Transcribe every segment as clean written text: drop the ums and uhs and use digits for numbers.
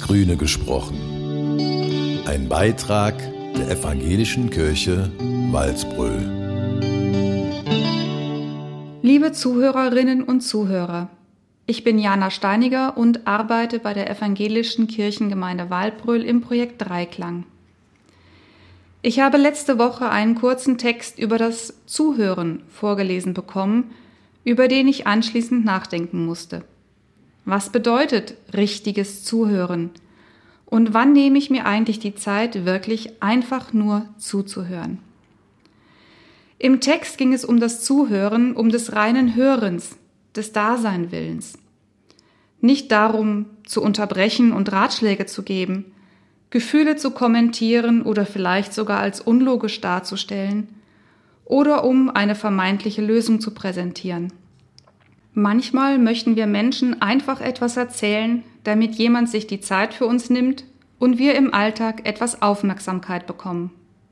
Grüne gesprochen. Ein Beitrag der Evangelischen Kirche Walsbröl. Liebe Zuhörerinnen und Zuhörer, ich bin Jana Steiniger und arbeite bei der Evangelischen Kirchengemeinde Walsbröl im Projekt Dreiklang. Ich habe letzte Woche einen kurzen Text über das Zuhören vorgelesen bekommen, über den ich anschließend nachdenken musste. Was bedeutet richtiges Zuhören? Und wann nehme ich mir eigentlich die Zeit, wirklich einfach nur zuzuhören? Im Text ging es um das Zuhören, um des reinen Hörens, des Daseinwillens. Nicht darum, zu unterbrechen und Ratschläge zu geben, Gefühle zu kommentieren oder vielleicht sogar als unlogisch darzustellen oder um eine vermeintliche Lösung zu präsentieren. Manchmal möchten wir Menschen einfach etwas erzählen, damit jemand sich die Zeit für uns nimmt und wir im Alltag etwas Aufmerksamkeit bekommen.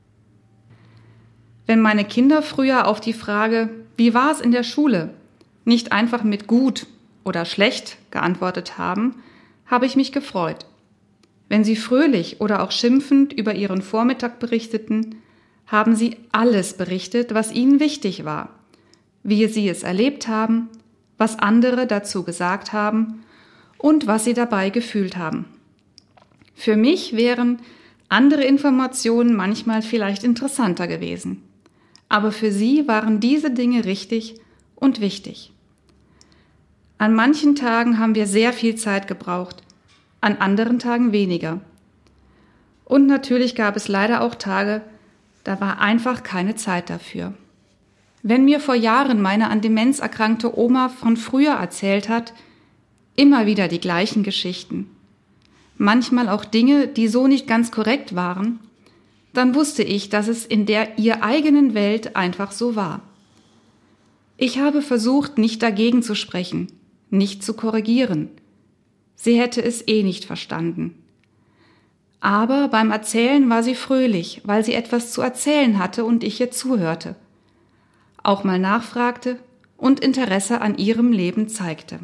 Wenn meine Kinder früher auf die Frage, wie war es in der Schule, nicht einfach mit gut oder schlecht geantwortet haben, habe ich mich gefreut. Wenn sie fröhlich oder auch schimpfend über ihren Vormittag berichteten, haben sie alles berichtet, was ihnen wichtig war, wie sie es erlebt haben, was andere dazu gesagt haben und was sie dabei gefühlt haben. Für mich wären andere Informationen manchmal vielleicht interessanter gewesen, aber für sie waren diese Dinge richtig und wichtig. An manchen Tagen haben wir sehr viel Zeit gebraucht, an anderen Tagen weniger. Und natürlich gab es leider auch Tage, da war einfach keine Zeit dafür. Wenn mir vor Jahren meine an Demenz erkrankte Oma von früher erzählt hat, immer wieder die gleichen Geschichten, manchmal auch Dinge, die so nicht ganz korrekt waren, dann wusste ich, dass es in der ihr eigenen Welt einfach so war. Ich habe versucht, nicht dagegen zu sprechen, nicht zu korrigieren. Sie hätte es nicht verstanden. Aber beim Erzählen war sie fröhlich, weil sie etwas zu erzählen hatte und ich ihr zuhörte, auch mal nachfragte und Interesse an ihrem Leben zeigte.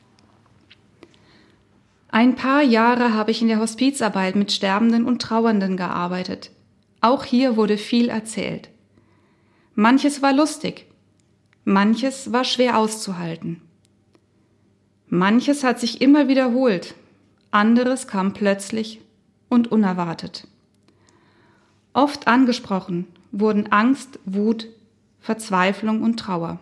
Ein paar Jahre habe ich in der Hospizarbeit mit Sterbenden und Trauernden gearbeitet. Auch hier wurde viel erzählt. Manches war lustig, manches war schwer auszuhalten. Manches hat sich immer wiederholt, anderes kam plötzlich und unerwartet. Oft angesprochen wurden Angst, Wut, Verzweiflung und Trauer.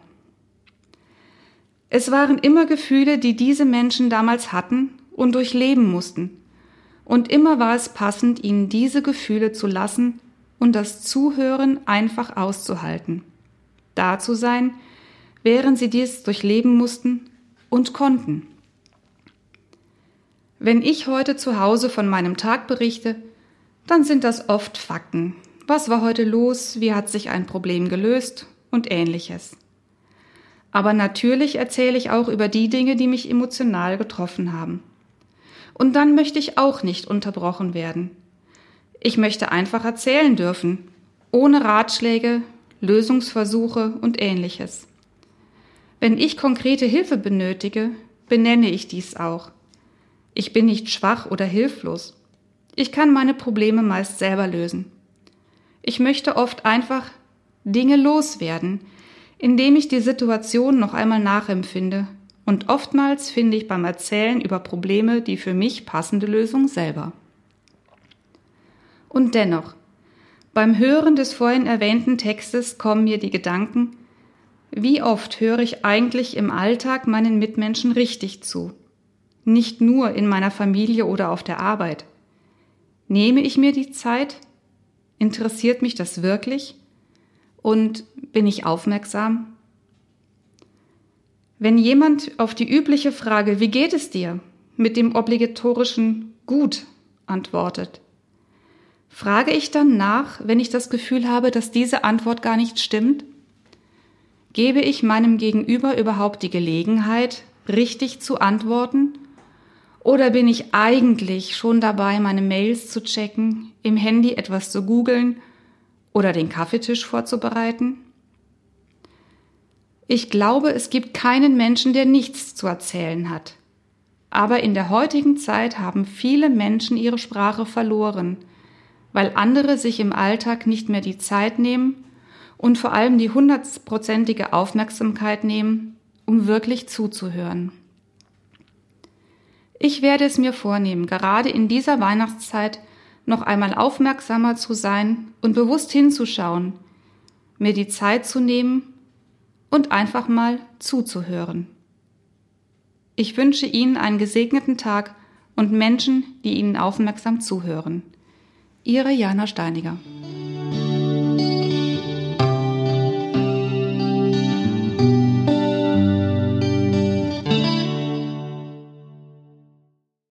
Es waren immer Gefühle, die diese Menschen damals hatten und durchleben mussten. Und immer war es passend, ihnen diese Gefühle zu lassen und das Zuhören einfach auszuhalten. Da zu sein, während sie dies durchleben mussten und konnten. Wenn ich heute zu Hause von meinem Tag berichte, dann sind das oft Fakten. Was war heute los? Wie hat sich ein Problem gelöst? Und Ähnliches. Aber natürlich erzähle ich auch über die Dinge, die mich emotional getroffen haben. Und dann möchte ich auch nicht unterbrochen werden. Ich möchte einfach erzählen dürfen, ohne Ratschläge, Lösungsversuche und Ähnliches. Wenn ich konkrete Hilfe benötige, benenne ich dies auch. Ich bin nicht schwach oder hilflos. Ich kann meine Probleme meist selber lösen. Ich möchte oft einfach Dinge loswerden, indem ich die Situation noch einmal nachempfinde. Und oftmals finde ich beim Erzählen über Probleme die für mich passende Lösung selber. Und dennoch, beim Hören des vorhin erwähnten Textes kommen mir die Gedanken, wie oft höre ich eigentlich im Alltag meinen Mitmenschen richtig zu? Nicht nur in meiner Familie oder auf der Arbeit. Nehme ich mir die Zeit? Interessiert mich das wirklich? Und bin ich aufmerksam? Wenn jemand auf die übliche Frage, wie geht es dir, mit dem obligatorischen gut antwortet, frage ich dann nach, wenn ich das Gefühl habe, dass diese Antwort gar nicht stimmt? Gebe ich meinem Gegenüber überhaupt die Gelegenheit, richtig zu antworten? Oder bin ich eigentlich schon dabei, meine Mails zu checken, im Handy etwas zu googeln oder den Kaffeetisch vorzubereiten? Ich glaube, es gibt keinen Menschen, der nichts zu erzählen hat. Aber in der heutigen Zeit haben viele Menschen ihre Sprache verloren, weil andere sich im Alltag nicht mehr die Zeit nehmen und vor allem die 100%ige Aufmerksamkeit nehmen, um wirklich zuzuhören. Ich werde es mir vornehmen, gerade in dieser Weihnachtszeit noch einmal aufmerksamer zu sein und bewusst hinzuschauen, mir die Zeit zu nehmen und einfach mal zuzuhören. Ich wünsche Ihnen einen gesegneten Tag und Menschen, die Ihnen aufmerksam zuhören. Ihre Jana Steiniger.